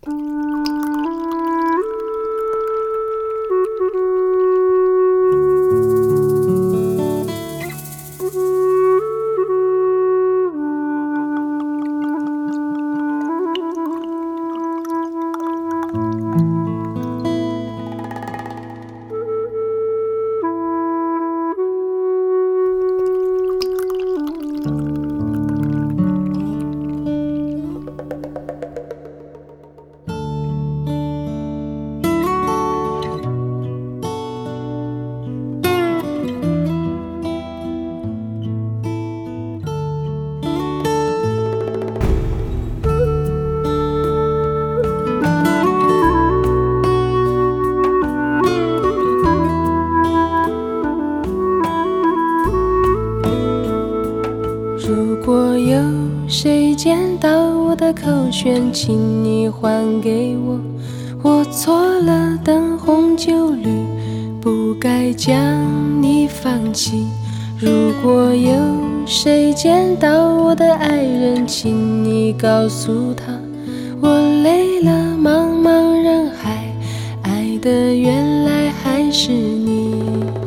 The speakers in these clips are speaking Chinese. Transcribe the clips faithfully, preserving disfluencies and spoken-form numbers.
如果有谁捡到我的口弦，请你还给我。我错了，灯红酒绿，不该将你放弃。如果有谁捡到我的爱人，请你告诉他，我累了，茫茫人海，爱的原来还是你。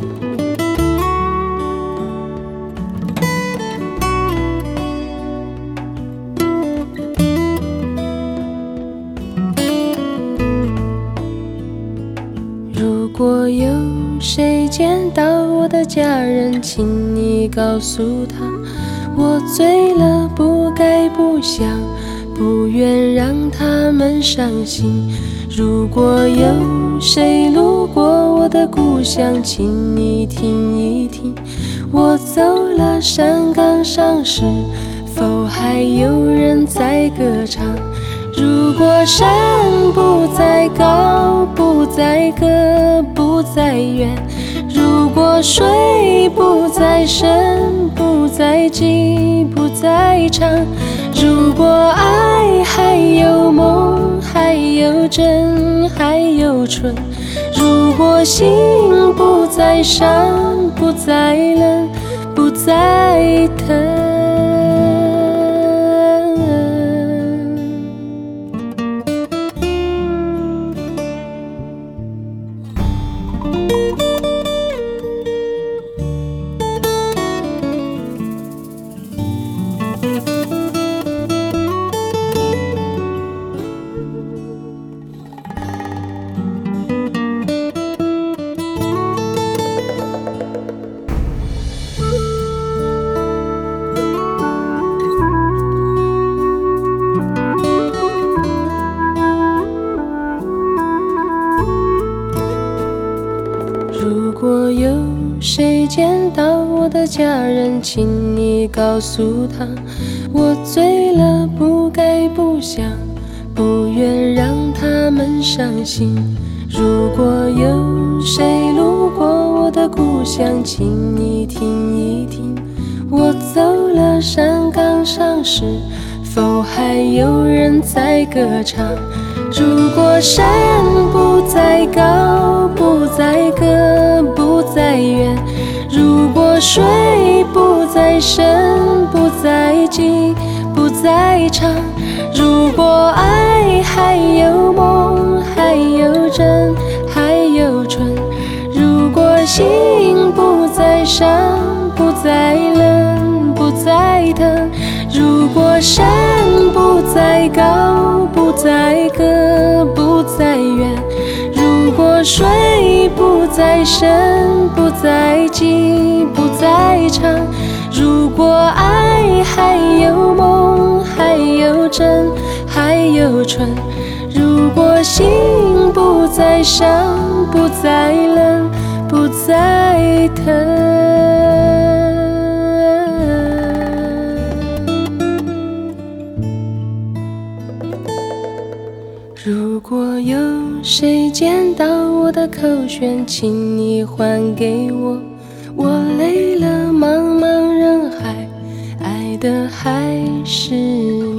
如果有谁捡到我的家人，请你告诉他，我醉了，不该不想，不愿让他们伤心。如果有谁路过我的故乡，请你听一听，我走了，山岗上时，否还有人在歌唱？如果山不再高，不再高，不再远，如果水不再深，不再急，不再长，如果爱还有梦，还有真，还有纯，如果心不再伤，不再冷，不再疼。如果有谁捡到我的家人，请你告诉他，我醉了，不该不想，不愿让他们伤心。如果有谁路过我的故乡，请你听一听，我走了，山岗上时，否还有人在歌唱？如果山不再高，不再高，不再远，如果水不再深，不再急，不再长，如果爱还有梦，还有真，还有纯，如果心不再伤，不再冷，不再疼，如果山不再高，不再高，不再远，如果水不再深，不再急，不再长，如果爱还有梦，还有真，还有纯，如果心不再伤，不再冷，不再疼。如果有谁捡到我的口弦，请你还给我。我累了，茫茫人海，爱的还是